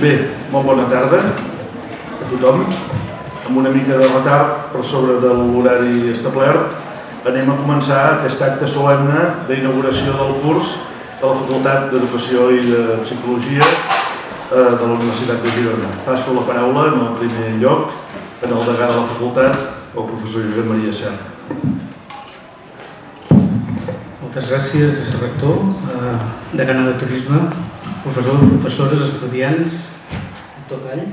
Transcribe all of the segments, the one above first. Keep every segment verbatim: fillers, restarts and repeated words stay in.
Bé, molt bona tarda a tothom. Amb una mica de retard per sobre de l'horari establert, anem a començar aquest acte solemne d'inauguració del curs de la Facultat d'Educació i de Psicologia de la Universitat de Girona. Passo la paraula en el primer lloc en el degà de la facultat, el professor Josep Maria Serra. Moltes gràcies, rector, degana de turisme, professors, professores, estudiants, tot all.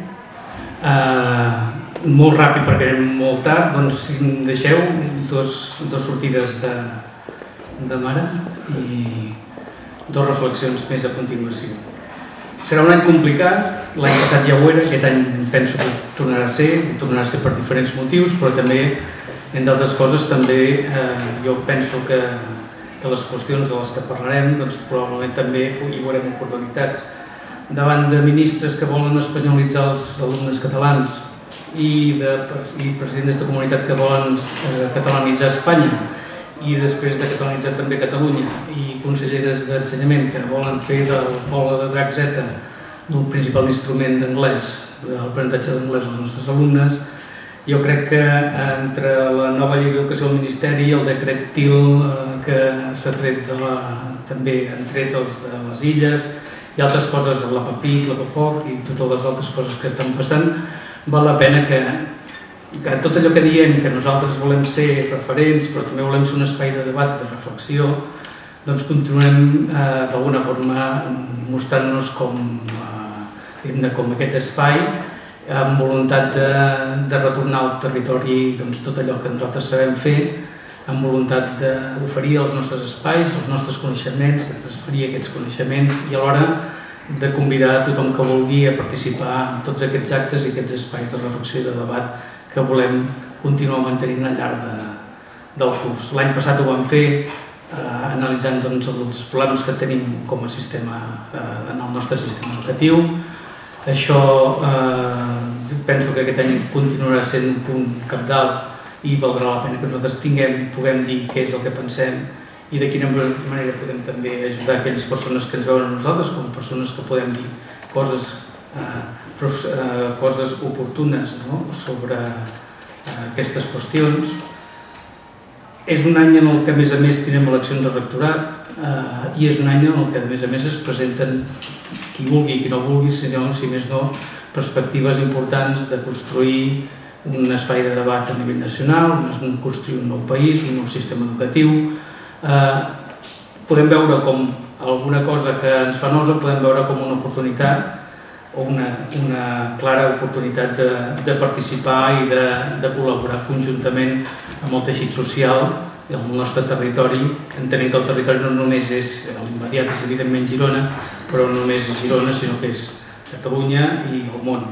Molt ràpid perquè anem molt tard, doncs si em deixeu dos sortides de mare i dues reflexions més a continuació. Serà un any complicat, l'any passat ja ho era, aquest any penso que tornarà a ser, tornarà a ser per diferents motius, però també, entre altres coses, també jo penso que que les qüestions de les que parlarem, doncs probablement també hi veurem oportunitats. Davant de ministres que volen espanyolitzar els alumnes catalans i presidents de comunitat que volen catalanitzar Espanya i després de catalanitzar també Catalunya i conselleres d'ensenyament que volen fer del Bola de Drac Z el principal instrument d'anglès, de l'aprenentatge d'anglès als nostres alumnes, jo crec que entre la nova llei d'educació del Ministeri i el decret T I L que s'ha tret també han tret els de les illes i altres coses, la PAPIC, la PAPOC i totes les altres coses que estan passant, val la pena que tot allò que diem que nosaltres volem ser referents però també volem ser un espai de debat, de reflexió, doncs continuem d'alguna forma mostrant-nos com aquest espai amb voluntat de retornar al territori tot allò que nosaltres sabem fer, amb voluntat d'oferir els nostres espais, els nostres coneixements, de transferir aquests coneixements i alhora de convidar a tothom que vulgui a participar en tots aquests actes i aquests espais de reflexió i de debat que volem continuar mantenint al llarg del curs. L'any passat ho vam fer analitzant els problemes que tenim com a sistema en el nostre sistema educatiu. Això penso que aquest any continuarà sent un punt cabdal i valdrà la pena que nosaltres tinguem i puguem dir què és el que pensem i de quina manera podem també ajudar aquelles persones que ens veuen a nosaltres com persones que podem dir coses oportunes sobre aquestes qüestions. És un any en el que a més a més tenim eleccions de rectorat i és un any en el que a més a més es presenten qui vulgui i qui no vulgui, si més no, perspectives importants de construir un espai de debat a nivell nacional, construir un nou país, un nou sistema educatiu. Podem veure com alguna cosa que ens fa nosa, podem veure com una oportunitat o una clara oportunitat de participar i de col·laborar conjuntament amb el teixit social i el nostre territori, entenent que el territori no només és l'immediat, és evidentment Girona, però no només és Girona, sinó que és Catalunya i el món.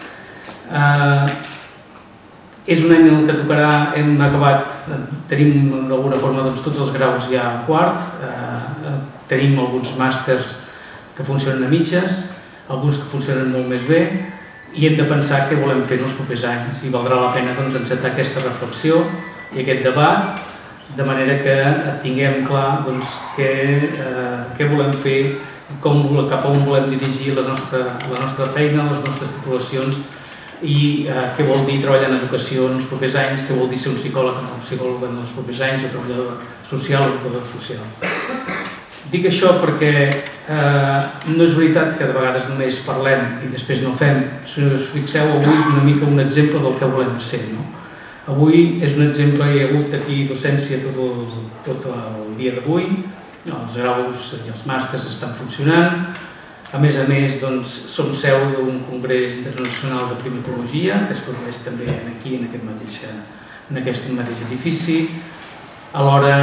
És un any en què tocarà, hem acabat, tenim d'alguna forma tots els graus ja a quart, tenim alguns màsters que funcionen a mitges, alguns que funcionen molt més bé i hem de pensar què volem fer en els propers anys i valdrà la pena encetar aquesta reflexió i aquest debat de manera que tinguem clar què volem fer, cap a on volem dirigir la nostra feina, les nostres titulacions i què vol dir treballar en educació en els propers anys, què vol dir ser un psicòleg o un psicòleg en els propers anys o treballador social o educador social. Dic això perquè no és veritat que de vegades només parlem i després no fem. Si us fixeu, avui és una mica un exemple del que volem ser. Avui és un exemple, hi ha hagut aquí docència tot el dia d'avui, els graus i els màsters estan funcionant. A més a més, som seu d'un congrés internacional de primatologia que es produeix també aquí, en aquest mateix edifici. Alhora,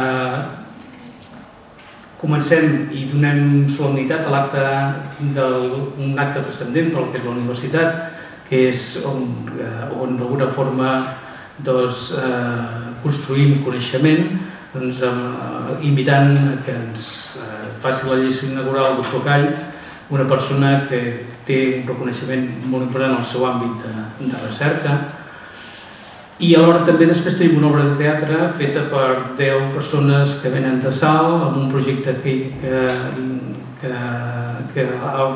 comencem i donem solemnitat a l'acte d'un acte transcendent per al que és la universitat, que és on d'alguna forma construïm coneixement, invitant que ens faci la lliçó inaugural el doctor Call, una persona que té un reconeixement molt important en el seu àmbit de recerca. I alhora també després tenim una obra de teatre feta per deu persones que venen de Salt, amb un projecte que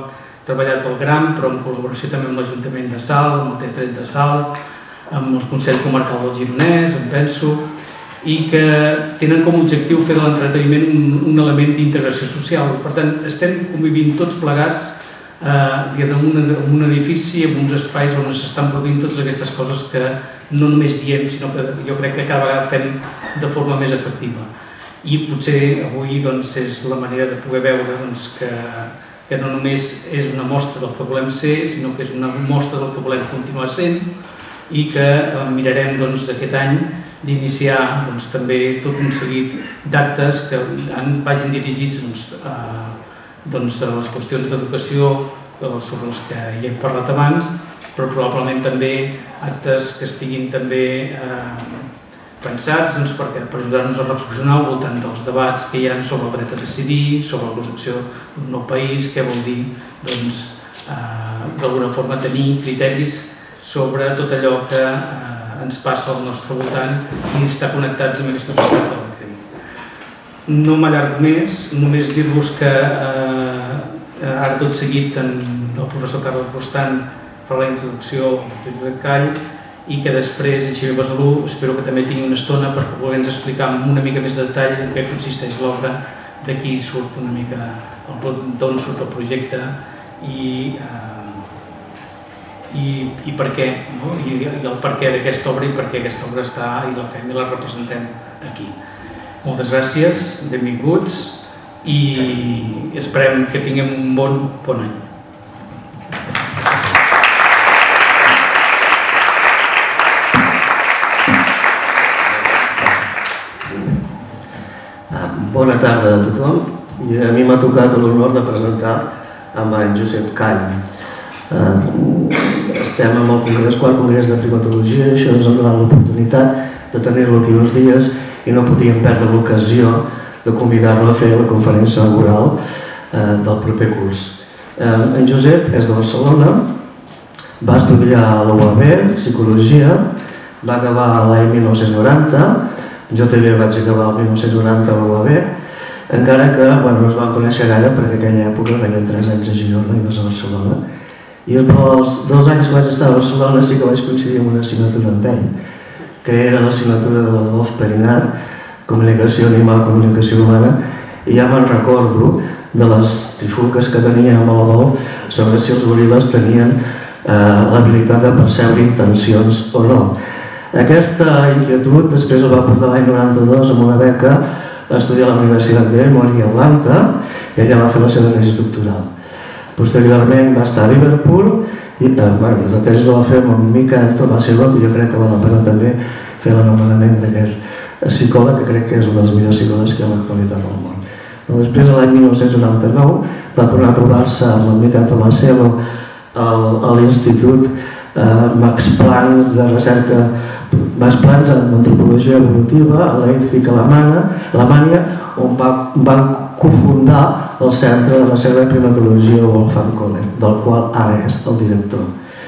treballat al GRAM, però en col·laboració també amb l'Ajuntament de Salt, amb el Teatret de Salt, amb el Consell Comarcal del Gironès, em penso, i que tenen com a objectiu fer de l'entreteniment un, un element d'integració social. Per tant, estem convivint tots plegats eh, en, un, en un edifici, en uns espais on s'estan produint totes aquestes coses que no només diem, sinó que jo crec que cada vegada fem de forma més efectiva. I potser avui doncs, és la manera de poder veure doncs, que, que no només és una mostra del que volem ser, sinó que és una mostra del que volem continuar sent i que eh, mirarem doncs, aquest any d'iniciar doncs, també tot un seguit d'actes que han, vagin dirigits doncs, a, doncs, a les qüestions d'educació sobre les que hi hem parlat abans, però probablement també actes que estiguin també eh, pensats doncs, perquè, per ajudar-nos a reflexionar al voltant dels debats que hi ha sobre el dret a decidir, sobre la construcció d'un nou país, què vol dir doncs, eh, d'alguna forma tenir criteris sobre tot allò que eh, ens passa al nostre voltant i estar connectats amb aquesta societat de la que tenim. No m'allargo més, només dir-vos que eh, ara tot seguit en el professor Carles Rostant farà la introducció del Josep Call i que després en Xavier Besalú espero que també tingui una estona perquè pugui ens explicar amb una mica més de detall en què consisteix l'obra, d'aquí surt una mica d'on surt el projecte i, eh, i, i per què, no? I, i el per què d'aquesta obra i per què aquesta obra està i la fem i la representem aquí. Moltes gràcies, benvinguts i esperem que tinguem un bon, bon any. Bona tarda a tothom i a mi m'ha tocat l'honor de presentar amb en Josep Call. Estem amb el Congrés, quart Congrés de Primatologia i això ens ha donat l'oportunitat de tenir-lo aquí uns dies i no podíem perdre l'ocasió de convidar-lo a fer la conferència inaugural del proper curs. En Josep és de Barcelona, va estudiar a la U A B, Psicologia, va acabar l'any mil nou-cents noranta. Jo també vaig acabar el mil nou-cents noranta a la U A B, encara que bueno, no es van conèixer gaire perquè en aquella època feien tres anys a Girona i dos a Barcelona. I els dos anys que vaig estar a Barcelona sí que vaig coincidir amb una assignatura amb ell, que era l'assignatura de l'Adolf Perinat, Comunicació Animal, Comunicació Humana, i ja me'n recordo de les trifulques que tenia amb l'Adolf sobre si els goril·les tenien eh, l'habilitat de percebre intencions o no. Aquesta inquietud després el va portar l'any noranta-dos amb una beca a estudiar a la Universitat d'Emory a Atlanta i allà va fer la seva tesi doctoral. Posteriorment va estar a Liverpool i eh, bueno, la tesi la va fer amb Michael Thomas Silva, que jo crec que val la pena també fer l'anomenament d'aquest psicòleg, que crec que és un dels millors psicòlegs que hi ha a l'actualitat del món. Després, l'any mil nou-cents noranta-nou, va tornar a trobar-se amb el Michael Thomas Silva a l'Institut eh, Max Planck de recerca Max Planck en antropologia evolutiva a Leipzig, Alemanya, on van cofundar el Centre de Recerca de Primatologia Wolfgang Kohler, del qual ara és el director.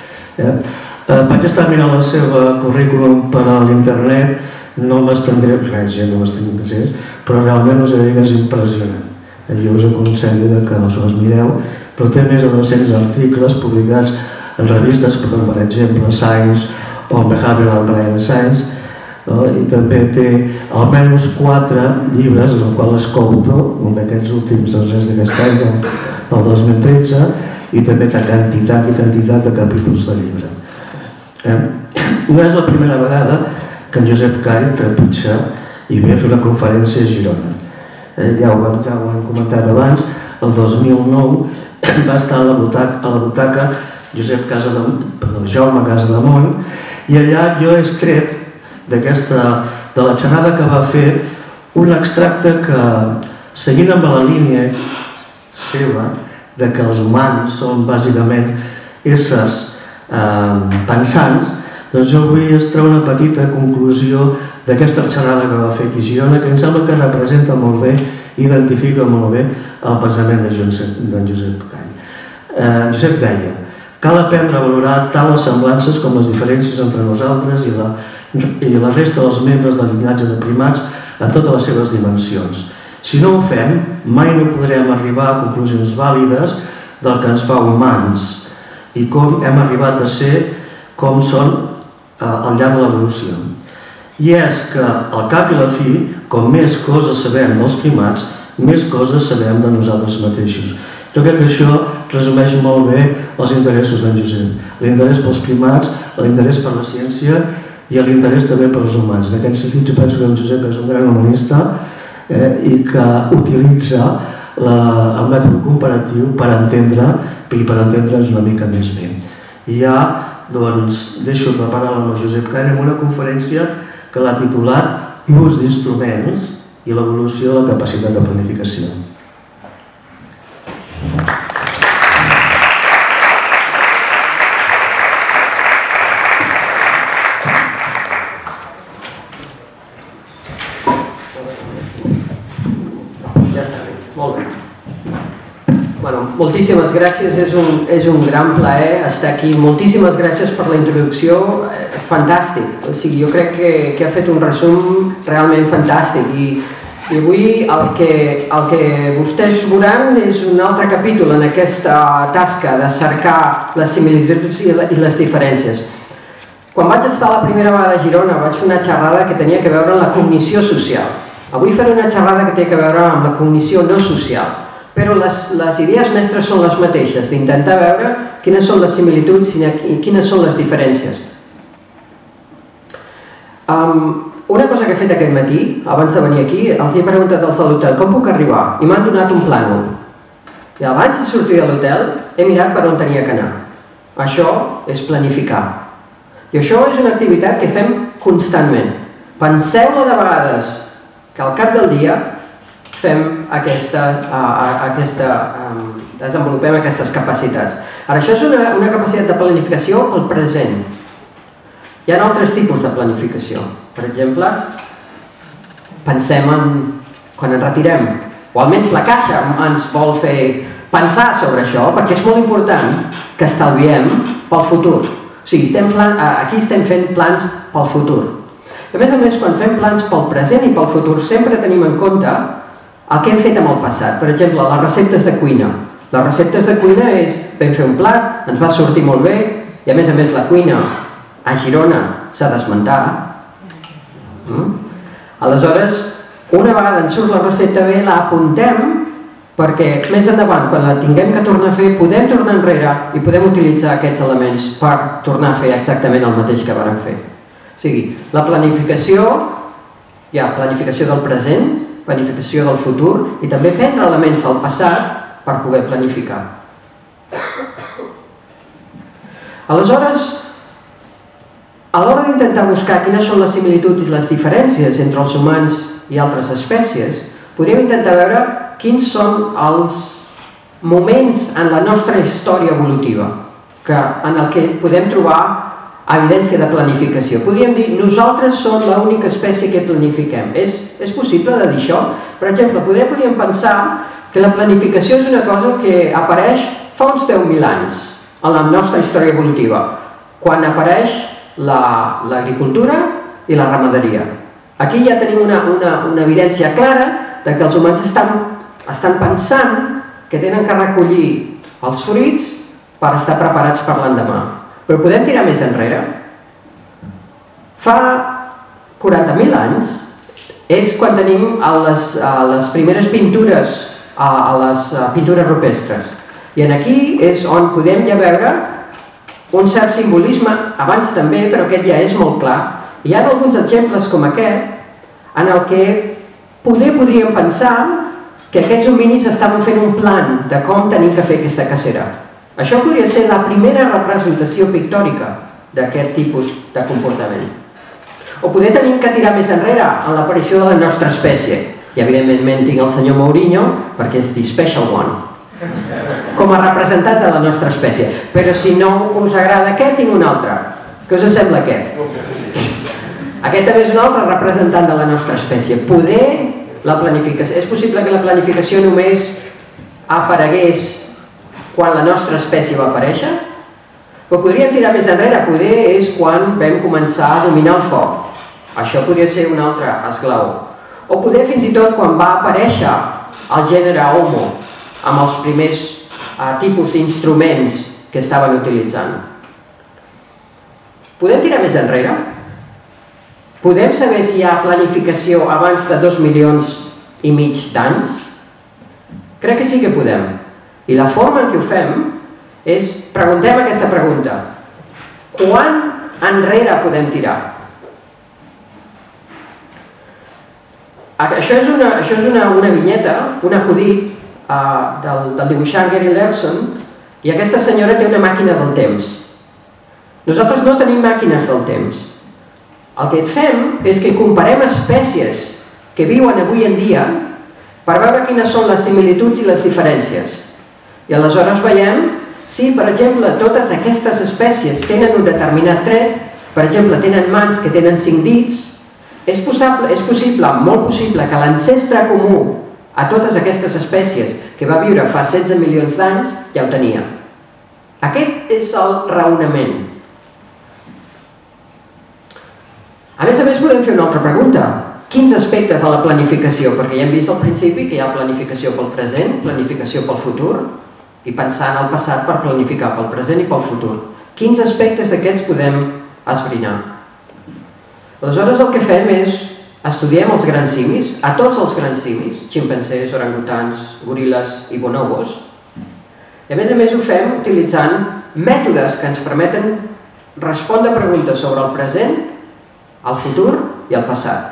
Vaig estar mirant el seu currículum per a l'internet, no m'estendré res, no m'estendré res, però realment us he dit que és impressionant. Jo us aconsello que us els mireu, però té més de dos-cents articles publicats en revistes, com per exemple Science o Behavioral Brain Science, i també té almenys quatre llibres, en els quals escolto, un d'aquests últims d'aquest any, del dos mil tretze, i també té quantitat i quantitat de capítols de llibre. No és la primera vegada que en Josep Call trepitja i ve a fer una conferència a Girona. Ja ho hem comentat abans, el dos mil nou va estar a la butaca Josep Jaume Casademont, i allà jo he extret d'aquesta, de la xerrada que va fer, un extracte que, seguint amb la línia seva, de que els humans són bàsicament éssers eh, pensants, doncs jo vull extreure una petita conclusió d'aquesta xerrada que va fer aquí a Girona, que em sembla que representa molt bé, identifica molt bé el pensament d'en Josep Call. Eh, Josep deia: cal aprendre a valorar tant les semblances com les diferències entre nosaltres i la, i la resta dels membres del llinatge de primats en totes les seves dimensions. Si no ho fem, mai no podrem arribar a conclusions vàlides del que ens fa humans i com hem arribat a ser com són al llarg de l'evolució. I és que, al cap i la fi, com més coses sabem dels primats, més coses sabem de nosaltres mateixos. Jo crec que això resumeix molt bé els interessos d'en Josep. L'interès pels primats, l'interès per la ciència i l'interès també pels humans. En aquest sentit, jo penso que en Josep és un gran humanista i que utilitza el mètode comparatiu per entendre i per entendre's una mica més bé. I ja, doncs, deixo la paraula amb el Josep Canya en una conferència que l'ha titulat L'ús d'instruments i l'evolució de la capacitat de planificació. Moltíssimes gràcies, és un, és un gran plaer estar aquí. Moltíssimes gràcies per la introducció, fantàstic. O sigui, jo crec que, que ha fet un resum realment fantàstic i, i avui el que, el que vostès veuran és un altre capítol en aquesta tasca de cercar les similituds i les diferències. Quan vaig estar la primera vegada a Girona vaig fer una xerrada que tenia que veure amb la cognició social. Avui faré una xerrada que té que veure amb la cognició no social. Però les, les idees mestres són les mateixes, d'intentar veure quines són les similituds i quines són les diferències. Um, una cosa que he fet aquest matí, abans de venir aquí, els he preguntat als de l'hotel com puc arribar i m'han donat un plànol. I abans de sortir de l'hotel he mirat per on tenia que anar. Això és planificar. I això és una activitat que fem constantment. Penseu-la de vegades que al cap del dia fem aquesta, uh, aquesta um, desenvolupem aquestes capacitats. Ara, això és una, una capacitat de planificació al present. Hi ha altres tipus de planificació. Per exemple, pensem en quan ens retirem, o almenys la Caixa ens vol fer pensar sobre això, perquè és molt important que estalviem pel futur. O sigui, estem, aquí estem fent plans pel futur. A més a més, quan fem plans pel present i pel futur, sempre tenim en compte el que hem fet amb el passat. Per exemple, les receptes de cuina. Les receptes de cuina és, vam fer un plat, ens va sortir molt bé, i a més a més la cuina a Girona s'ha d'esmentar. Mm? Aleshores, una vegada ens surt la recepta bé, la apuntem, perquè més endavant, quan la tinguem que tornar a fer, podem tornar enrere i podem utilitzar aquests elements per tornar a fer exactament el mateix que vàrem fer. O sigui, la planificació, hi ha planificació del present, planificació del futur i també prendre elements del passat per poder planificar. Aleshores, a l'hora d'intentar buscar quines són les similituds i les diferències entre els humans i altres espècies, podríem intentar veure quins són els moments en la nostra història evolutiva que, en el que podem trobar evidència de planificació. Podríem dir, nosaltres som l'única espècie que planifiquem. És, és possible de dir això? Per exemple, podríem, podríem pensar que la planificació és una cosa que apareix fa uns deu mil anys en la nostra història evolutiva, quan apareix l'agricultura la, i la ramaderia. Aquí ja tenim una, una, una evidència clara de que els humans estan, estan pensant que tenen que recollir els fruits per estar preparats per l'endemà. Però podem tirar més enrere. Fa quaranta mil anys és quan tenim a les, a les primeres pintures, a, a les a pintures rupestres. I aquí és on podem ja veure un cert simbolisme, abans també, però aquest ja és molt clar. Hi ha alguns exemples com aquest en el que poder podríem pensar que aquests hominis estaven fent un plan de com tenir que fer aquesta cacera. Això podria ser la primera representació pictòrica d'aquest tipus de comportament. O poder tenir que tirar més enrere en l'aparició de la nostra espècie. I evidentment tinc el senyor Mourinho perquè és the special one, com a representant de la nostra espècie. Però si no us agrada aquest, tinc un altre. Què us sembla aquest? Aquest també és un altre representant de la nostra espècie. Poder la planificació. És possible que la planificació només aparegués quan la nostra espècie va aparèixer? Però podríem tirar més enrere. Poder és quan vam començar a dominar el foc. Això podria ser un altre esglaó. O poder fins i tot quan va aparèixer el gènere Homo amb els primers tipus d'instruments que estaven utilitzant. Podem tirar més enrere? Podem saber si hi ha planificació abans de dos milions i mig d'anys? Crec que sí que podem. I la forma en què ho fem és, preguntem aquesta pregunta: quan enrere podem tirar? Això és una, això és una, una vinyeta, un acudit uh, del, del dibuixant Gary Larson, i aquesta senyora té una màquina del temps. Nosaltres no tenim màquines del temps. El que fem és que comparem espècies que viuen avui en dia per veure quines són les similituds i les diferències. I aleshores veiem si, per exemple, totes aquestes espècies tenen un determinat tret, per exemple, tenen mans que tenen cinc dits, és possible, és possible, molt possible, que l'ancestre comú a totes aquestes espècies que va viure fa setze milions d'anys ja ho tenia. Aquest és el raonament. A més a més, podem fer una altra pregunta. Quins aspectes de la planificació? Perquè ja hem vist al principi que hi ha planificació pel present, planificació pel futur, i pensar en el passat per planificar pel present i pel futur. Quins aspectes d'aquests podem esbrinar? Aleshores, el que fem és estudiem els grans simis, a tots els grans simis, ximpanzés, orangutans, goril·les i bonobos. I a més a més ho fem utilitzant mètodes que ens permeten respondre preguntes sobre el present, el futur i el passat.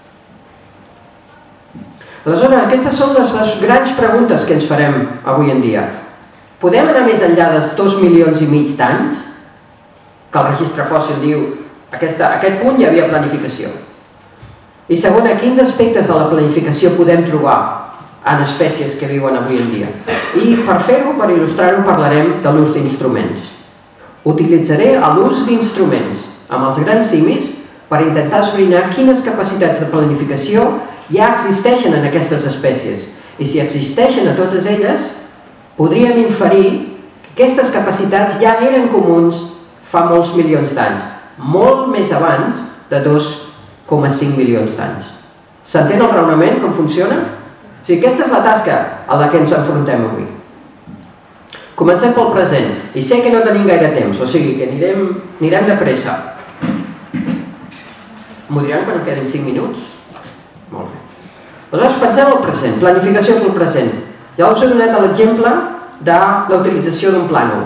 Aleshores, aquestes són les, les grans preguntes que ens farem avui en dia. Podem anar més enllà dels dos milions i mig d'anys? Que el registre fòssil diu aquesta, aquest punt hi havia planificació. I segona, quins aspectes de la planificació podem trobar en espècies que viuen avui en dia? I per fer-ho, per il·lustrar-ho, parlarem de l'ús d'instruments. Utilitzaré l'ús d'instruments amb els grans simis per intentar esbrinar quines capacitats de planificació ja existeixen en aquestes espècies. I si existeixen a totes elles, podríem inferir que aquestes capacitats ja eren comuns fa molts milions d'anys, molt més abans de dos coma cinc milions d'anys. S'entén el raonament, com funciona? O sigui, aquesta és la tasca a la que ens enfrontem avui. Comencem pel present, i sé que no tenim gaire temps, o sigui que anirem, anirem de pressa. M'ho diran quan em queden cinc minuts? Molt bé. Aleshores, pensem al present, planificació pel present. Ja us he donat l'exemple de la utilització d'un plànol.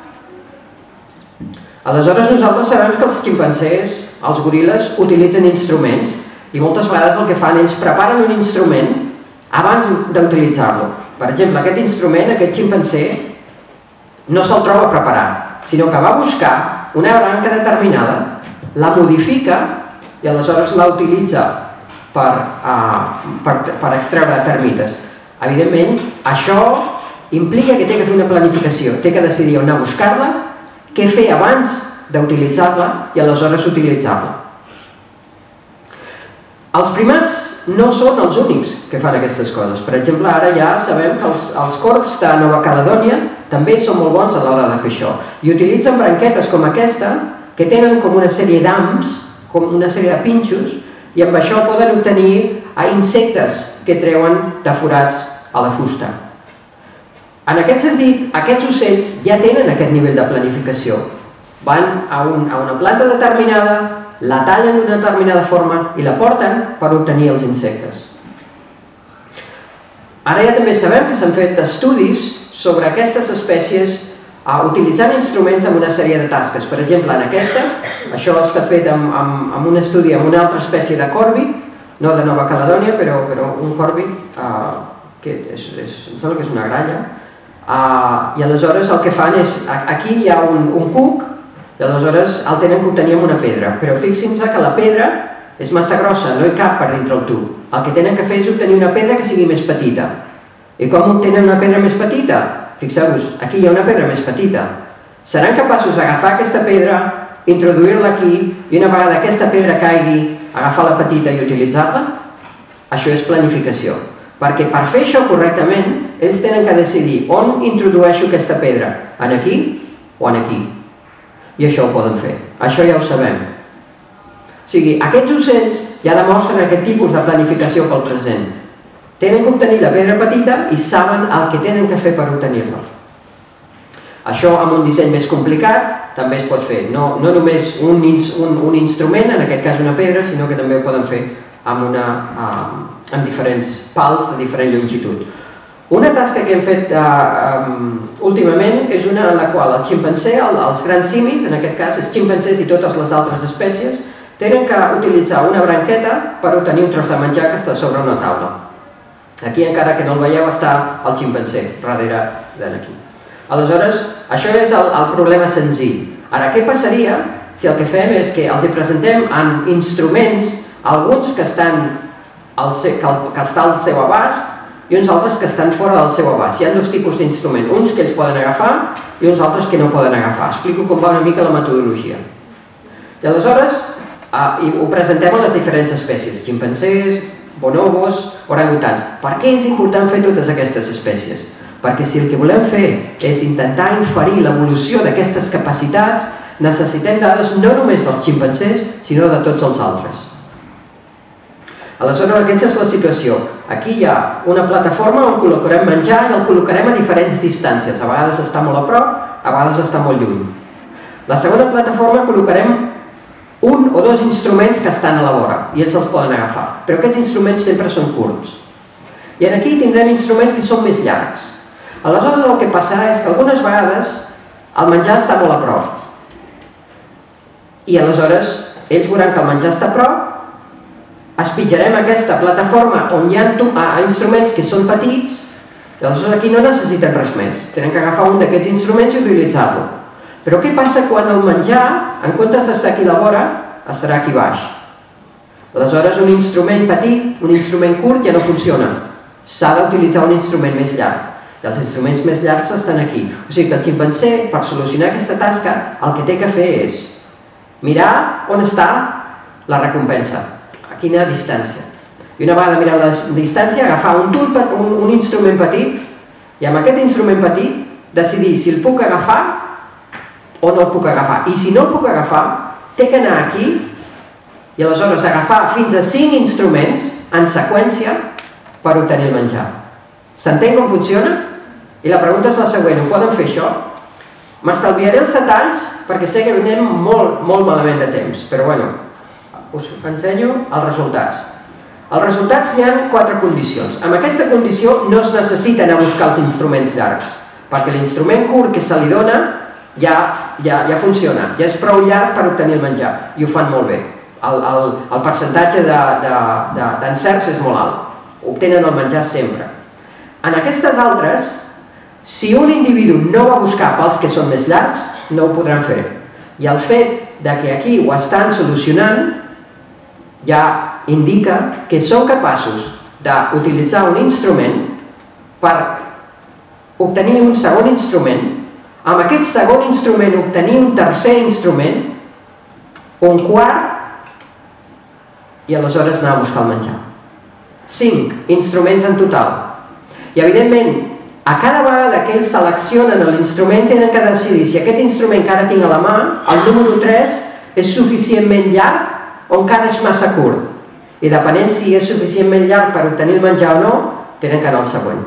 Aleshores, nosaltres sabem que els ximpanzés, els goril·les, utilitzen instruments i moltes vegades el que fan ells preparen un instrument abans d'utilitzar-lo. Per exemple, aquest instrument, aquest ximpanzé, no se'l troba preparat, sinó que va buscar una branca determinada, la modifica i aleshores la utilitza per, uh, per, per extreure termites. Evidentment, això implica que té que fer una planificació, té que decidir on anar a buscar-la, què fer abans d'utilitzar-la i aleshores utilitzar-la. Els primats no són els únics que fan aquestes coses. Per exemple, ara ja sabem que els, els corbs de Nova Caledònia també són molt bons a l'hora de fer això i utilitzen branquetes com aquesta que tenen com una sèrie d'ams, com una sèrie de pinxos, i amb això poden obtenir insectes que treuen de forats a la fusta. En aquest sentit, aquests ocells ja tenen aquest nivell de planificació. Van a, un, a una planta determinada, la tallen d'una determinada forma i la porten per obtenir els insectes. Ara ja també sabem que s'han fet estudis sobre aquestes espècies utilitzant instruments amb una sèrie de tasques. Per exemple, en aquesta, això està fet amb, amb, amb un estudi amb una altra espècie de corbi, no de Nova Caledònia, però, però un corbi, uh, que és, és, em sembla que és una gralla, uh, i aleshores el que fan és, aquí hi ha un, un cuc, i aleshores el tenen que obtenir amb una pedra, però fixin-se que la pedra és massa grossa, no hi cap per dintre el tub. El que tenen que fer és obtenir una pedra que sigui més petita. I com obtenen una pedra més petita? Fixeu-vos, aquí hi ha una pedra més petita. Seran capaços d'agafar aquesta pedra, introduir-la aquí, i una vegada aquesta pedra caigui, agafar la petita i utilitzar-la? Això és planificació. Perquè per fer això correctament, ells tenen que decidir on introdueixo aquesta pedra, en aquí o en aquí. I això ho poden fer. Això ja ho sabem. O sigui, aquests ocells ja demostren aquest tipus de planificació pel present. Tenen que obtenir la pedra petita i saben el que tenen que fer per obtenir-la. Això amb un disseny més complicat també es pot fer, no, no només un, un, un instrument, en aquest cas una pedra, sinó que també ho poden fer amb, una, uh, amb diferents pals de diferent longitud. Una tasca que hem fet uh, um, últimament és una en la qual el ximpanzé, el, els grans simis, en aquest cas els ximpanzés i totes les altres espècies, tenen que utilitzar una branqueta per obtenir un tros de menjar que està sobre una taula. Aquí, encara que no el veieu, està el ximpanzé, darrere d'aquí. Aleshores, això és el, el problema senzill. Ara, què passaria si el que fem és que els hi presentem en instruments, alguns que estan al seu, que, el, que està al seu abast i uns altres que estan fora del seu abast. Hi ha dos tipus d'instruments, uns que ells poden agafar i uns altres que no poden agafar. Explico com va una mica la metodologia. I aleshores, eh, ho presentem a les diferents espècies, ximpanzés, bonobos, orangutans. Per què és important fer totes aquestes espècies? Perquè si el que volem fer és intentar inferir l'evolució d'aquestes capacitats, necessitem dades no només dels ximpanzés, sinó de tots els altres. Aleshores, aquesta és la situació. Aquí hi ha una plataforma on col·locarem menjar i el col·locarem a diferents distàncies. A vegades està molt a prop, a vegades està molt lluny. La segona plataforma col·locarem un o dos instruments que estan a la vora i ells els poden agafar. Però aquests instruments sempre són curts. I aquí tindrem instruments que són més llargs. Aleshores, el que passarà és que algunes vegades el menjar està molt a prop. I aleshores, ells veuran que el menjar està a prop, espitjarem aquesta plataforma on hi ha instruments que són petits, i aleshores aquí no necessiten res més. Tenen que agafar un d'aquests instruments i utilitzar-lo. Però què passa quan el menjar, en comptes d'estar aquí a la vora, estarà aquí baix? Aleshores, un instrument petit, un instrument curt, ja no funciona. S'ha d'utilitzar un instrument més llarg. I els instruments més llargs estan aquí. O sigui que el ximpanzé, per solucionar aquesta tasca, el que té que fer és mirar on està la recompensa, a quina distància. I una vegada mirar la distància, agafar un, tool, un, un instrument petit i amb aquest instrument petit decidir si el puc agafar o no el puc agafar. I si no el puc agafar, té que anar aquí i aleshores agafar fins a cinc instruments en seqüència per obtenir el menjar. S'entén com funciona? I la pregunta és la següent, ho poden fer això? M'estalviaré els detalls perquè sé que anem molt, molt malament de temps, però bueno, us ensenyo els resultats. Els resultats hi ha quatre condicions. Amb aquesta condició no es necessita anar a buscar els instruments llargs, perquè l'instrument curt que se li dona ja, ja, ja funciona, ja és prou llarg per obtenir el menjar, i ho fan molt bé. El, el, el percentatge d'encerts és molt alt, obtenen el menjar sempre. En aquestes altres, si un individu no va buscar pals que són més llargs, no ho podran fer. I el fet de que aquí ho estan solucionant ja indica que són capaços d'utilitzar un instrument per obtenir un segon instrument, amb aquest segon instrument obtenir un tercer instrument, un quart, i aleshores anar a buscar el menjar. Cinc instruments en total. I evidentment, a cada vegada que ells seleccionen l'instrument tenen que decidir si aquest instrument que ara tinc a la mà, el número tres, és suficientment llarg o encara és massa curt. I depenent si és suficientment llarg per obtenir el menjar o no, tenen que anar al següent.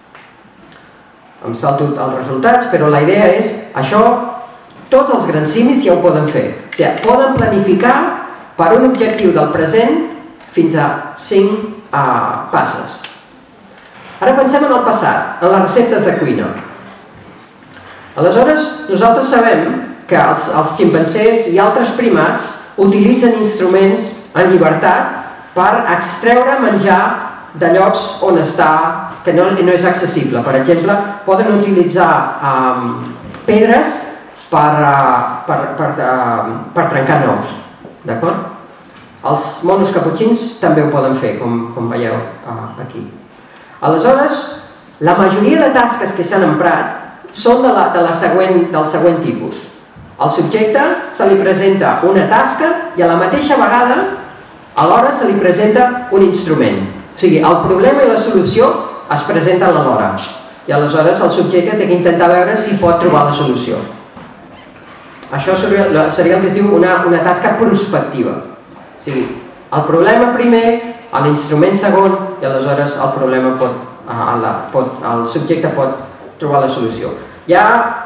Em salto els resultats, però la idea és, això, tots els grans simis ja ho poden fer. O sigui, poden planificar per un objectiu del present fins a cinc uh, passes. Ara pensem en el passat, en les receptes de cuina. Aleshores, nosaltres sabem que els, els ximpanzés i altres primats utilitzen instruments en llibertat per extreure menjar de llocs on està, que no, no és accessible. Per exemple, poden utilitzar um, pedres per, uh, per, per, uh, per trencar nous. D'acord? Els monos caputxins també ho poden fer, com, com veieu uh, aquí. Aleshores, la majoria de tasques que s'han emprat són de la, de la següent, del següent tipus. Al subjecte se li presenta una tasca i a la mateixa vegada alhora se li presenta un instrument. O sigui, el problema i la solució es presenten alhora. I aleshores el subjecte té que intentar veure si pot trobar la solució. Això seria, seria el que es diu una, una tasca prospectiva. O sigui, el problema primer, l'instrument segon, i aleshores el problema pot, el, pot, el subjecte pot trobar la solució. Hi ha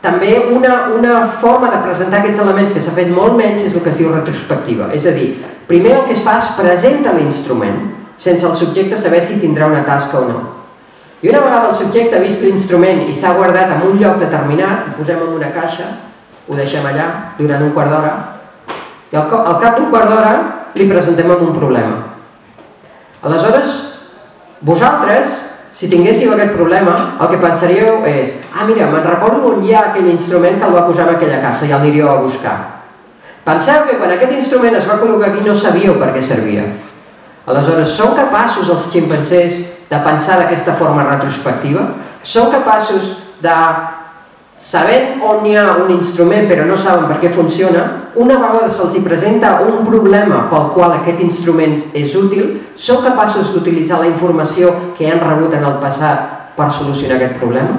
també una forma de presentar aquests elements que s'ha fet molt menys és el que es diu retrospectiva. És a dir, primer el que es fa és presenta l'instrument sense el subjecte saber si tindrà una tasca o no. I una vegada el subjecte ha vist l'instrument i s'ha guardat en un lloc determinat, ho posem en una caixa, ho deixem allà durant un quart d'hora, i al cap d'un quart d'hora li presentem amb un problema. Aleshores, vosaltres, si tinguéssiu aquest problema, el que pensaríeu és ah, mira, me'n recordo on hi ha aquell instrument que el va posar en aquella caixa i el aniríeu a buscar. Penseu que quan aquest instrument es va col·locar aquí no sabíeu per què servia. Aleshores, sou capaços els ximpanzés de pensar d'aquesta forma retrospectiva? Sou capaços de, sabent on hi ha un instrument però no saben per què funciona, una vegada se'ls presenta un problema pel qual aquest instrument és útil, sou capaços d'utilitzar la informació que han rebut en el passat per solucionar aquest problema?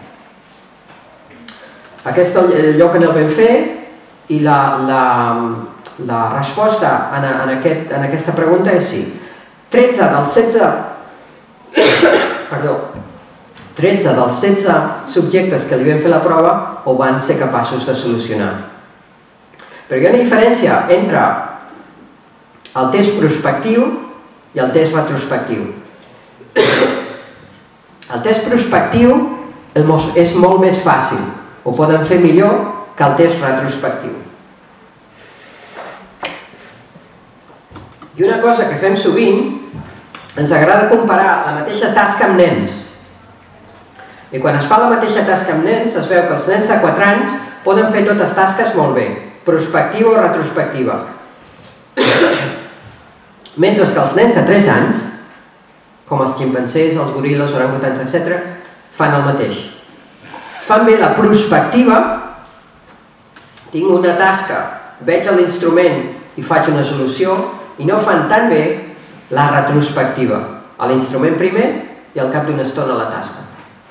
Aquest és el lloc on el vam fer i la, la, la resposta en, en, aquest, en aquesta pregunta és sí. tretze dels setze perdó, tretze dels setze subjectes que li vam fer la prova ho van ser capaços de solucionar. Però hi ha una diferència entre el test prospectiu i el test retrospectiu. El test prospectiu és molt més fàcil, ho poden fer millor que el test retrospectiu. I una cosa que fem sovint, ens agrada comparar la mateixa tasca amb nens. I quan es fa la mateixa tasca amb nens, es veu que els nens de quatre anys poden fer totes tasques molt bé, prospectiva o retrospectiva. Mentre que els nens de tres anys, com els ximpanzés, els goril·les, orangutans, etcètera, fan el mateix. Fan bé la prospectiva, tinc una tasca, veig l'instrument i faig una solució, i no fan tan bé la retrospectiva, a l'instrument primer i al cap d'una estona la tasca.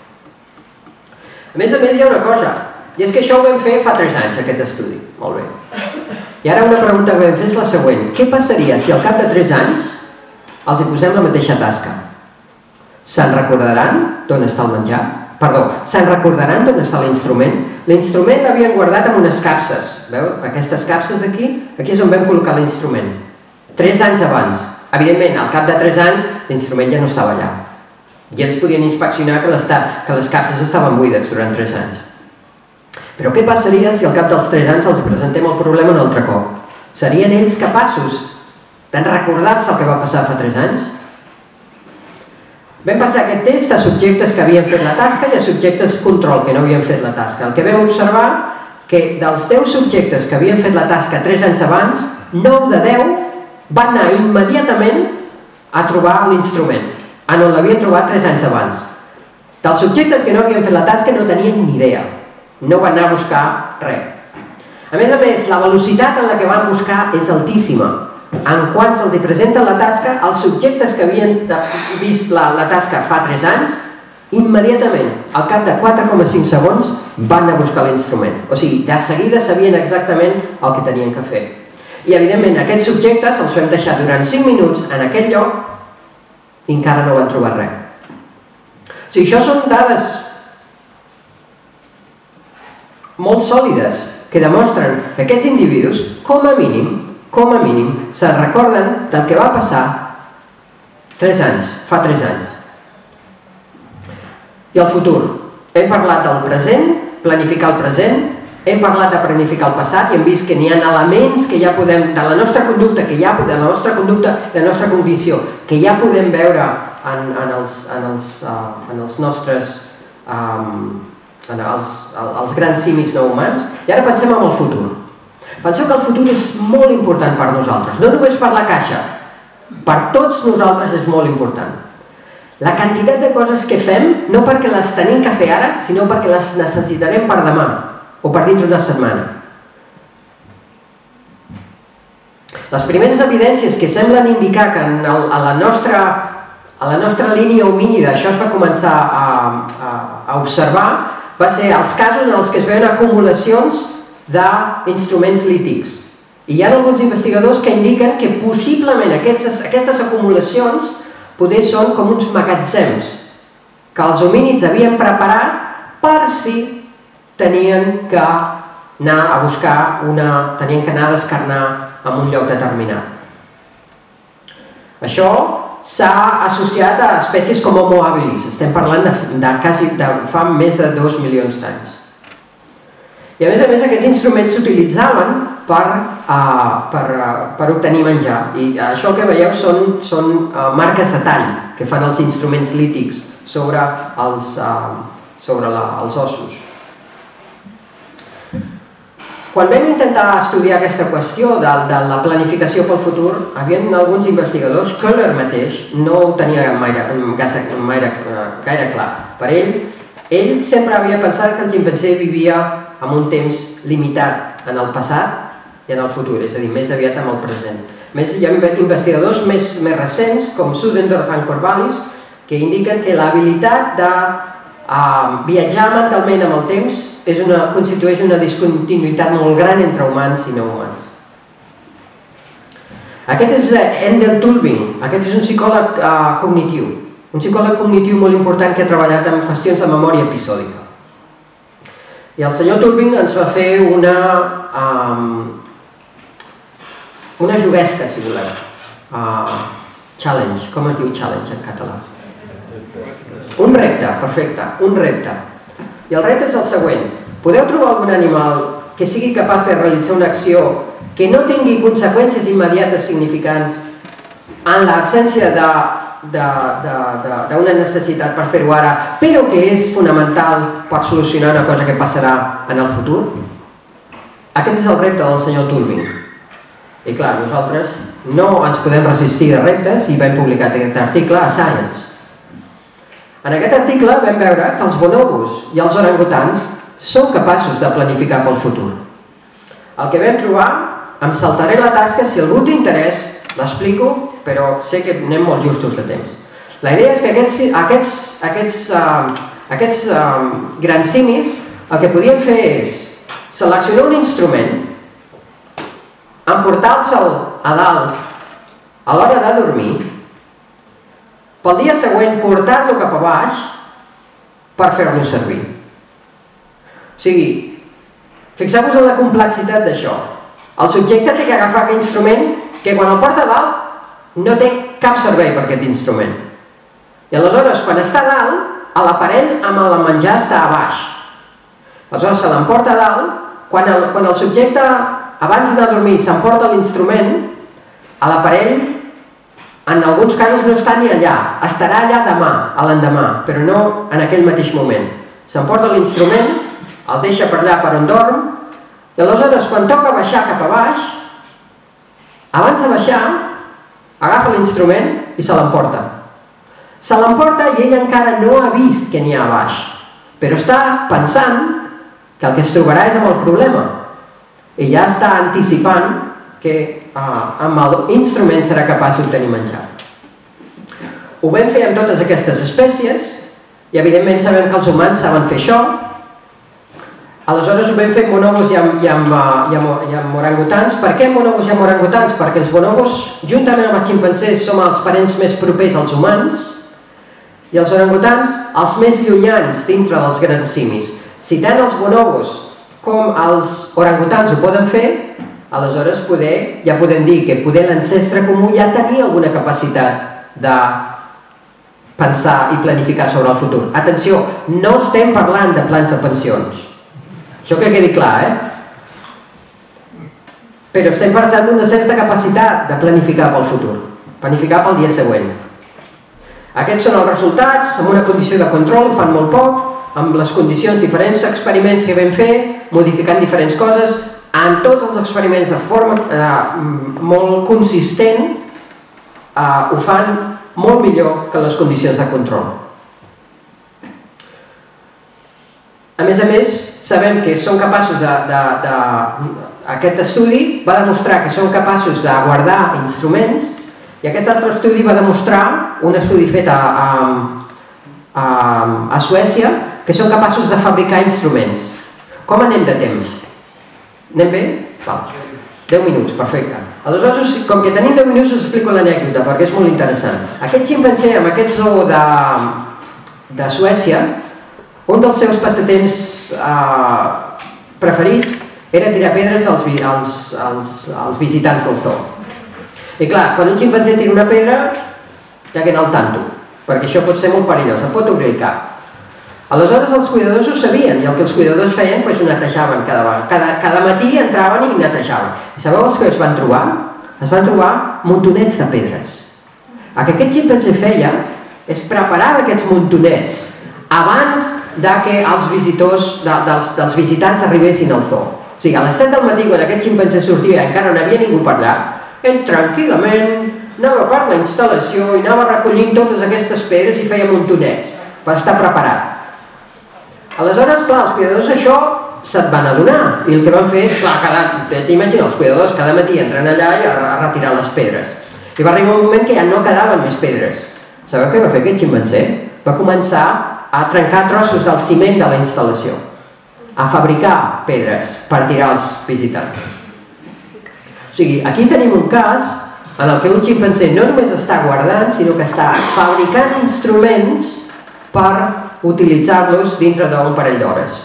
A més a més hi ha una cosa, i és que això ho vam fer fa tres anys, aquest estudi. Molt bé. I ara una pregunta que vam fer és la següent. Què passaria si al cap de tres anys els hi posem la mateixa tasca? Se'n recordaran d'on està el menjar? Perdó, se'n recordaran d'on està l'instrument? L'instrument l'havien guardat en unes capses. Veu? Aquestes capses d'aquí, aquí és on vam col·locar l'instrument. Tres anys abans. Evidentment, al cap de tres anys, l'instrument ja no estava allà. I ells podien inspeccionar que les, que les capses estaven buides durant tres anys. Però què passaria si al cap dels tres anys els presentem el problema un altre cop? Serien ells capaços de recordar-se el que va passar fa tres anys? Vam passar aquest test a subjectes que havien fet la tasca i a subjectes control que no havien fet la tasca. El que vam observar que dels deu subjectes que havien fet la tasca tres anys abans, nou de deu van anar immediatament a trobar l'instrument, en on l'havien trobat tres anys abans. Dels subjectes que no havien fet la tasca no tenien ni idea, no van anar a buscar res. A més a més, la velocitat en la que van buscar és altíssima. En quan se'ls presenta la tasca, els subjectes que havien vist la, la tasca fa tres anys, immediatament, al cap de quatre coma cinc segons, van anar a buscar l'instrument. O sigui, de seguida sabien exactament el que tenien que fer. I, evidentment, aquests subjectes els vam deixar durant cinc minuts en aquest lloc i encara no van trobar res. O sigui, això són dades molt sòlides que demostren que aquests individus, com a mínim, com a mínim, se'n recorden del que va passar tres anys, fa tres anys. I el futur. Hem parlat del present, planificar el present, hem parlat de planificar el passat i hem vist que n'hi ha elements que ja podem, de la nostra conducta, que ja, de la nostra conducta, de la nostra condició, que ja podem veure en, en, els, en, els, uh, en els nostres, um, en els, els grans símils no humans. I ara pensem en el futur. Penseu que el futur és molt important per nosaltres, no només per la caixa, per tots nosaltres és molt important. La quantitat de coses que fem, no perquè les tenim que fer ara, sinó perquè les necessitarem per demà o per dintre una setmana. Les primeres evidències que semblen indicar que en el, a, la nostra, a la nostra línia homínida això es va començar a, a, a observar va ser els casos en els que es veuen acumulacions d'instruments lítics. I hi ha alguns investigadors que indiquen que possiblement aquestes, aquestes acumulacions poder són com uns magatzems que els homínids havien preparat per si tenien que anar a buscar una... tenien que anar a descarnar en un lloc determinat. Això s'ha associat a espècies com Homo habilis. Estem parlant de, de, quasi, de fa més de dos milions d'anys. I a més a més aquests instruments s'utilitzaven per, uh, per, uh, per obtenir menjar. I això que veieu són, són uh, marques de tall que fan els instruments lítics sobre els, uh, sobre la, els ossos. Quan vam intentar estudiar aquesta qüestió de, de la planificació pel futur, hi havia alguns investigadors, Köhler mateix no ho tenia gaire, gaire, gaire clar. Per ell, ell sempre havia pensat que el ximpanzé vivia en un temps limitat en el passat i en el futur, és a dir, més aviat en el present. Més, hi ha investigadors més, més recents, com Sudendorf i Corvallis, que indiquen que l'habilitat de uh, viatjar mentalment amb el temps és una, constitueix una discontinuïtat molt gran entre humans i no humans. Aquest és Endel Tulbing, aquest és un psicòleg uh, cognitiu, un psicòleg cognitiu molt important que ha treballat en qüestions de memòria episòdica. I el senyor Tulbing ens va fer una, um, una juguesca, si voleu. Uh, challenge, com es diu challenge en català? Un repte, perfecte, un repte. I el repte és el següent. Podeu trobar algun animal que sigui capaç de realitzar una acció que no tingui conseqüències immediates significants en l'absència d'una necessitat per fer-ho ara, però que és fonamental per solucionar una cosa que passarà en el futur? Aquest és el repte del senyor Tulbing. I clar, nosaltres no ens podem resistir de reptes i vam publicar aquest article a Science. En aquest article vam veure que els bonobos i els orangutans són capaços de planificar pel futur. El que vam trobar, em saltaré la tasca, si algú té interès, l'explico, però sé que anem molt justos de temps. La idea és que aquests, aquests, aquests, uh, aquests uh, grans simis el que podien fer és seleccionar un instrument, emportar-se'l a dalt a l'hora de dormir, pel dia següent portar-lo cap a baix per fer-lo servir. O sigui, fixeu-vos en la complexitat d'això. El subjecte té que agafar aquest instrument que quan el porta a dalt no té cap servei per aquest instrument. I aleshores, quan està a dalt, l'aparell amb el menjar està a baix. Aleshores, se l'emporta a dalt, quan el, quan el subjecte, abans d'anar a dormir, s'emporta l'instrument, l'aparell en alguns casos no està ni allà, estarà allà demà, a l'endemà, però no en aquell mateix moment. S'emporta l'instrument, el deixa per allà per on dorm, i aleshores quan toca baixar cap a baix, abans de baixar, agafa l'instrument i se l'emporta. Se l'emporta i ell encara no ha vist que n'hi ha a baix, però està pensant que el que es trobarà és amb el problema. I ja està anticipant que uh, amb l'instrument serà capaç d'obtenir menjar. Ho vam fer amb totes aquestes espècies i evidentment sabem que els humans saben fer això. Aleshores ho vam fer amb bonobos i amb, i amb, uh, i amb, i amb orangutans. Per què amb bonobos i amb orangutans? Perquè els bonobos, juntament amb els ximpanzés, som els parents més propers als humans i els orangutans els més llunyans dintre dels grans simis. Si tant els bonobos com els orangutans ho poden fer, aleshores poder, ja podem dir que poder l'ancestre comú ja tenia alguna capacitat de pensar i planificar sobre el futur. Atenció, no estem parlant de plans de pensions. Això que quedi clar, eh? Però estem parlant d'una certa capacitat de planificar pel futur, planificar pel dia següent. Aquests són els resultats, amb una condició de control, ho fan molt poc, amb les condicions, diferents experiments que vam fer, modificant diferents coses. En tots els experiments de forma eh, molt consistent eh, ho fan molt millor que les condicions de control. A més a més, sabem que són capaços de... de, de aquest estudi va demostrar que són capaços de guardar instruments i aquest altre estudi va demostrar, un estudi fet a, a, a, a Suècia, que són capaços de fabricar instruments. Com anem de temps? Anem bé? Val. deu minuts, perfecte. Aleshores, com que tenim deu minuts, us explico l'anècdota, perquè és molt interessant. Aquest ximpanzé amb aquest zoo de, de Suècia un dels seus passatemps eh, preferits era tirar pedres als, als, als, als visitants del zoo. I clar, quan un ximpanzé tira una pedra, hi ha que anar al tanto, perquè això pot ser molt perillós, et pot obrir el cap. Aleshores els cuidadors ho sabien i el que els cuidadors feien doncs ho netejaven cada vegada. Cada, cada matí entraven i netejaven. I sabeu els que es van trobar? Es van trobar montonets de pedres. El que aquest ximpanzé feia és preparava aquests montonets abans de que els visitors, de, dels, dels visitants arribessin al zoo. O sigui, a les set del matí, quan aquest ximpanzé sortia i encara no havia ningú per allà, ell tranquil·lament anava per la instal·lació i anava recollint totes aquestes pedres i feia montonets per estar preparat. Aleshores, clar, els cuidadors això se't van adonar i el que van fer és, clar, t'imagina, els cuidadors cada matí entren allà i a, a retirar les pedres. I va arribar un moment que ja no quedaven més pedres. Sabeu què va fer aquest ximpanzé? Va començar a trencar trossos del ciment de la instal·lació, a fabricar pedres per tirar als visitants. O sigui, aquí tenim un cas en el que un ximpanzé no només està guardant, sinó que està fabricant instruments per utilitzar-los dintre d'un parell d'hores.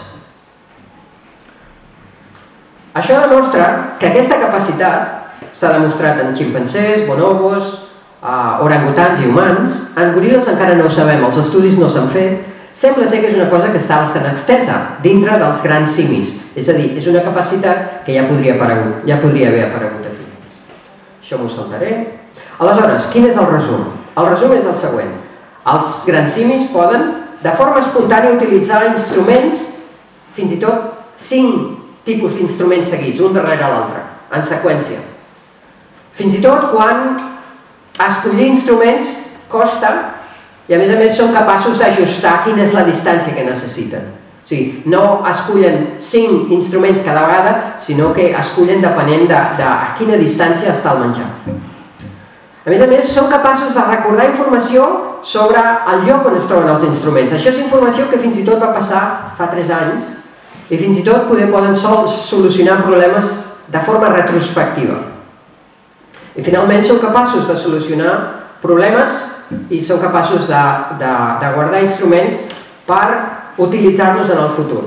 Això demostra que aquesta capacitat s'ha demostrat en ximpanzés, bonobos, uh, orangutans i humans. En goril·les encara no ho sabem, els estudis no s'han fet. Sembla ser que és una cosa que està bastant extesa dintre dels grans simis. És a dir, és una capacitat que ja podria, aparegut, ja podria haver aparegut aquí. Això m'ho saltaré. Aleshores, quin és el resum? El resum és el següent. Els grans simis poden de forma espontània utilitzar instruments, fins i tot cinc tipus d'instruments seguits, un darrere l'altre, en seqüència. Fins i tot quan escollir instruments costa i a més a més són capaços d'ajustar quina és la distància que necessiten. O sigui, no escullen cinc instruments cada vegada, sinó que escullen depenent de, de a quina distància està el menjar. A més a més, són capaços de recordar informació sobre el lloc on es troben els instruments. Això és informació que fins i tot va passar fa tres anys i fins i tot poder poden solucionar problemes de forma retrospectiva. I finalment són capaços de solucionar problemes i són capaços de, de, de guardar instruments per utilitzar-los en el futur.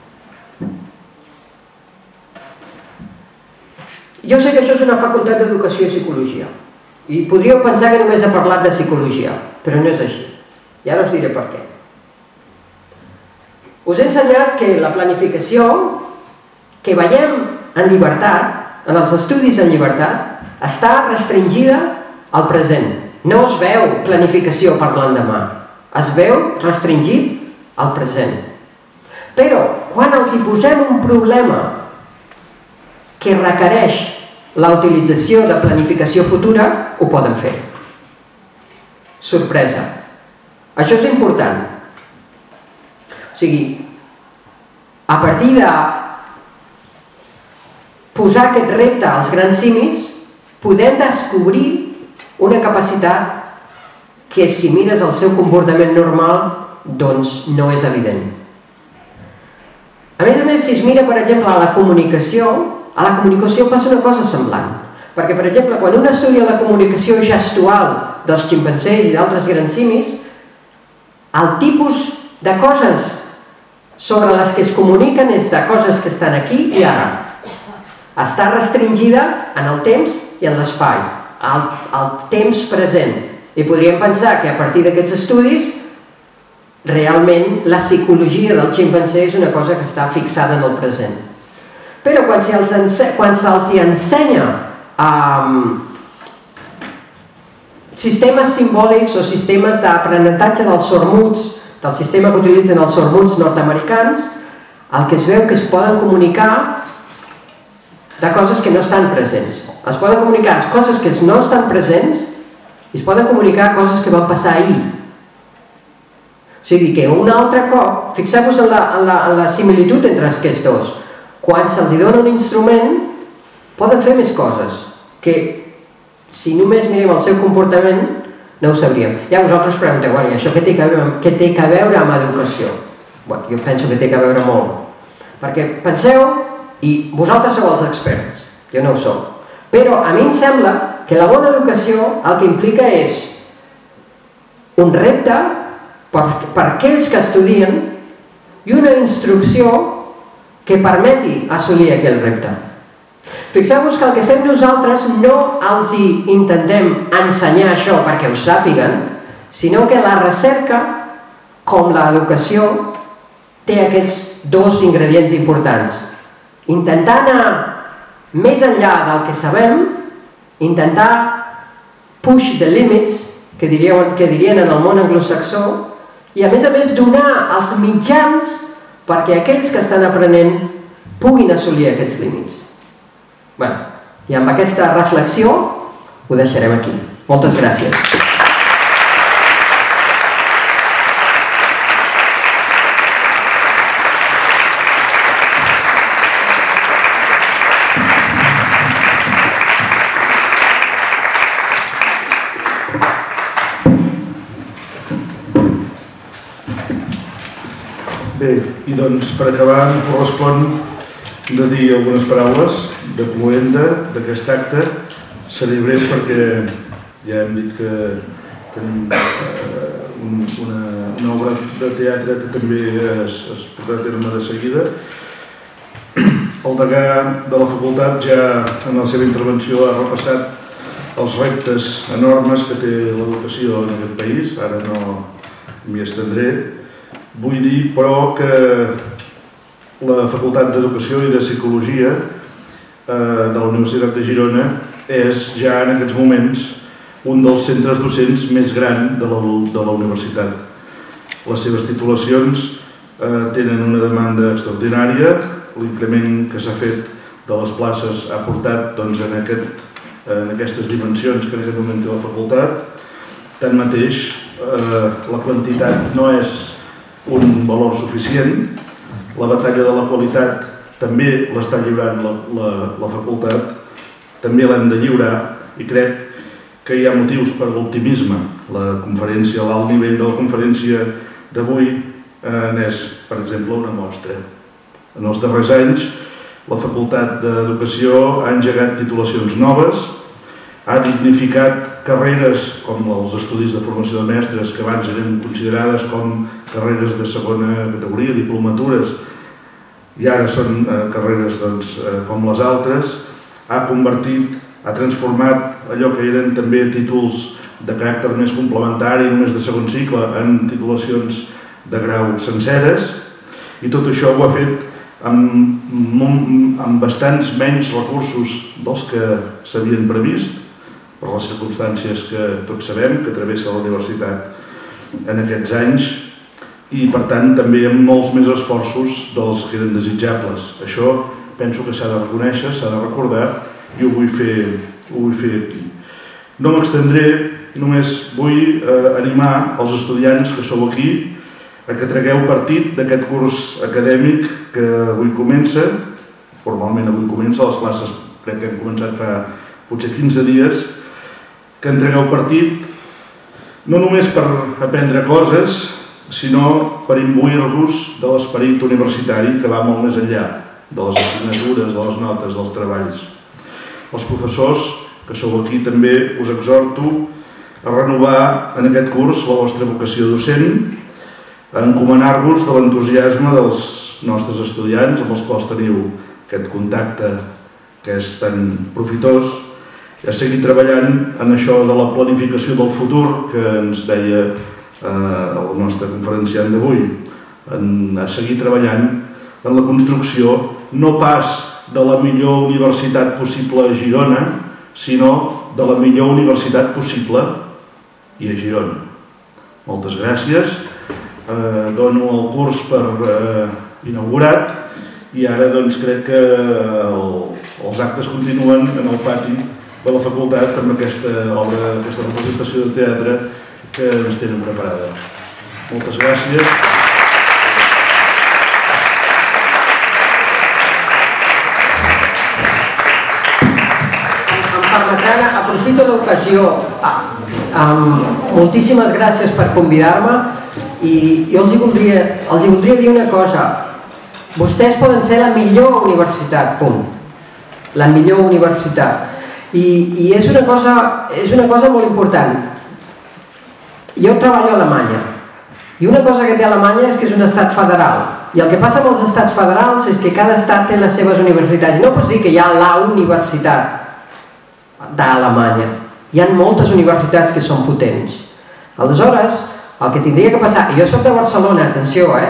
Jo sé que això és una facultat d'educació i psicologia i podríeu pensar que només he parlat de psicologia, però no és així. I ara us diré per què. Us he ensenyat que la planificació que veiem en llibertat, en els estudis en llibertat, està restringida al present. No es veu planificació per l'endemà, es veu restringit al present. Però quan els hi posem un problema que requereix la utilització de planificació futura, ho poden fer. Sorpresa. Això és important. O sigui, a partir de posar aquest repte als grans simis, podem descobrir una capacitat que si mires el seu comportament normal, doncs no és evident. A més a més, si es mira, per exemple, a la comunicació, a la comunicació passa una cosa semblant. Perquè, per exemple, quan un estudia la comunicació gestual dels ximpanzés i d'altres grans simis, el tipus de coses sobre les que es comuniquen és de coses que estan aquí i ara. Està restringida en el temps i en l'espai, el, el temps present. I podríem pensar que a partir d'aquests estudis realment la psicologia del ximpanzé és una cosa que està fixada en el present. Però quan se'ls quan se'ls ensenya um, sistemes simbòlics o sistemes d'aprenentatge dels sormuts, del sistema que utilitzen els sormuts nord-americans, el que es veu que es poden comunicar de coses que no estan presents. Es poden comunicar coses que no estan presents i es poden comunicar coses que van passar ahir. O sigui que un altre cop, fixeu-vos en, en, en la similitud entre aquests dos, quan se'ls dona un instrument poden fer més coses que si només mirem el seu comportament no ho sabríem. Ja vosaltres pregunteu, bueno, i això què té que veure, què té que veure amb educació? Bueno, jo penso que té que veure molt. Perquè penseu, i vosaltres sou els experts, jo no ho soc, però a mi em sembla que la bona educació el que implica és un repte per, per aquells que estudien i una instrucció que permeti assolir aquell repte. Fixeu-vos que el que fem nosaltres no els intentem ensenyar això perquè ho sàpiguen, sinó que la recerca, com l'educació, té aquests dos ingredients importants. Intentar anar més enllà del que sabem, intentar push the limits, que dirien, que dirien en el món anglosaxó, i a més a més donar els mitjans perquè aquells que estan aprenent puguin assolir aquests límits. Bé, i amb aquesta reflexió ho deixarem aquí. Moltes gràcies. Bé, i doncs per acabar em correspon de dir algunes paraules de cloenda d'aquest acte. Seré breu perquè ja hem dit que tenim una, una obra de teatre que també es, es portarà a terme de seguida. El degà de la facultat ja en la seva intervenció ha repassat els reptes enormes que té l'educació en aquest país, ara no m'hi estendré. Vull dir, però, que la Facultat d'Educació i de Psicologia de la Universitat de Girona és ja en aquests moments un dels centres docents més gran de la, de la universitat. Les seves titulacions eh, tenen una demanda extraordinària, l'increment que s'ha fet de les places ha portat doncs, en, aquest, en aquestes dimensions que en aquest moment té la facultat. Tanmateix, eh, la quantitat no és un valor suficient. La batalla de la qualitat també l'està lliurant la, la, la facultat, també l'hem de lliurar i crec que hi ha motius per l'optimisme. La conferència, l'alt nivell de la conferència d'avui eh, n'és, per exemple, una mostra. En els darrers anys, la Facultat d'Educació ha engegat titulacions noves, ha dignificat carreres com els estudis de formació de mestres, que abans eren considerades com carreres de segona categoria, diplomatures, i ara són eh, carreres doncs, eh, com les altres. Ha convertit, ha transformat allò que eren també títols de caràcter més complementari, només de segon cicle, en titulacions de grau senceres, i tot això ho ha fet amb, amb bastants menys recursos dels que s'havien previst, per les circumstàncies que tots sabem que travessa la universitat en aquests anys, i per tant també amb molts més esforços dels que eren desitjables. Això penso que s'ha de reconèixer, s'ha de recordar, i ho vull fer, ho vull fer aquí. No m'extendré, només vull eh, animar els estudiants que sou aquí a que tragueu partit d'aquest curs acadèmic que avui comença. Formalment avui comença, les classes crec que hem començat fa potser quinze dies, que en tragueu partit no només per aprendre coses, sinó per imbuir-vos de l'esperit universitari que va molt més enllà de les assignatures, de les notes, dels treballs. Els professors que sou aquí també us exhorto a renovar en aquest curs la vostra vocació docent, a encomanar-vos de l'entusiasme dels nostres estudiants amb els quals teniu aquest contacte que és tan profitós, i a seguir treballant en això de la planificació del futur que ens deia eh, el nostre conferenciant d'avui, a seguir treballant en la construcció no pas de la millor universitat possible a Girona, sinó de la millor universitat possible i a Girona. Moltes gràcies. Eh, dono el curs per eh, inaugurat i ara doncs crec que el, els actes continuen en el pati de la facultat amb aquesta obra, aquesta representació de teatre que ens tenen preparada. Moltes gràcies. Em permetran, aprofito l'ocasió, moltíssimes gràcies per convidar-me i jo els hi voldria, els hi voldria dir una cosa. Vostès poden ser la millor universitat, punt. La millor universitat. I, i és, una cosa, és una cosa molt important. Jo treballo a Alemanya i una cosa que té Alemanya és que és un estat federal I el que passa amb els estats federals és que cada estat té les seves universitats. No pots dir que hi ha la universitat d'Alemanya. Hi ha moltes universitats que són potents. Aleshores, el que tindria que passar... I jo soc de Barcelona, atenció, eh?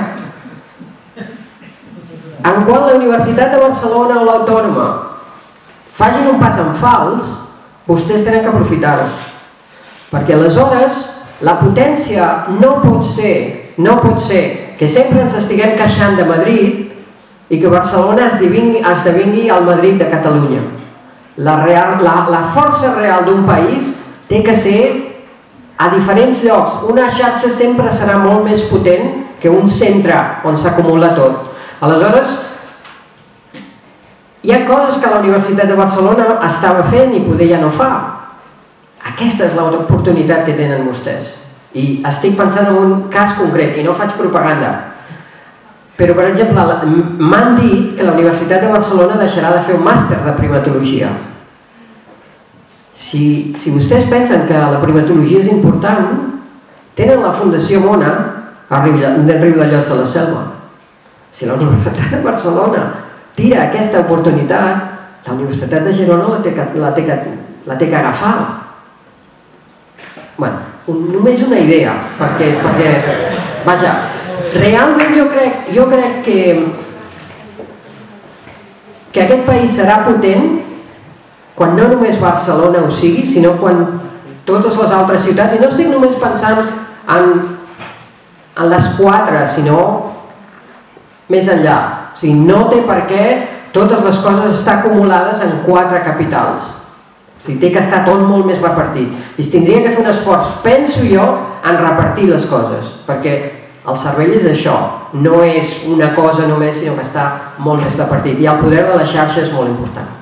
En quan la Universitat de Barcelona o l'Autònoma facin un pas en fals, vostès tenen que aprofitar-ho. Perquè aleshores la potència no pot ser, no pot ser que sempre ens estiguem queixant de Madrid i que Barcelona esdevingui, esdevingui el Madrid de Catalunya. La, real, la, la força real d'un país té que ser a diferents llocs. Una xarxa sempre serà molt més potent que un centre on s'acumula tot. Aleshores, hi ha coses que la Universitat de Barcelona estava fent i poder ja no fa. Aquesta és l'oportunitat que tenen vostès. I estic pensant en un cas concret, i no faig propaganda. Però, per exemple, m'han dit que la Universitat de Barcelona deixarà de fer un màster de primatologia. Si, si vostès pensen que la primatologia és important, tenen la Fundació Mona a Riu de Llots de la Selva. Si la Universitat de Barcelona tira aquesta oportunitat, la Universitat de Girona la té, la té, la té que agafar. Bueno, un, només una idea, perquè, perquè vaja, realment jo crec, jo crec que, que aquest país serà potent quan no només Barcelona ho sigui, sinó quan totes les altres ciutats, i no estic només pensant en, en les quatre, sinó més enllà. O sigui, no té per què totes les coses estar acumulades en quatre capitals. O sigui, té que estar tot molt més repartit. I es tindria que fer un esforç, penso jo, en repartir les coses, perquè el cervell és això, no és una cosa només, sinó que està molt més repartit. I el poder de la xarxa és molt important.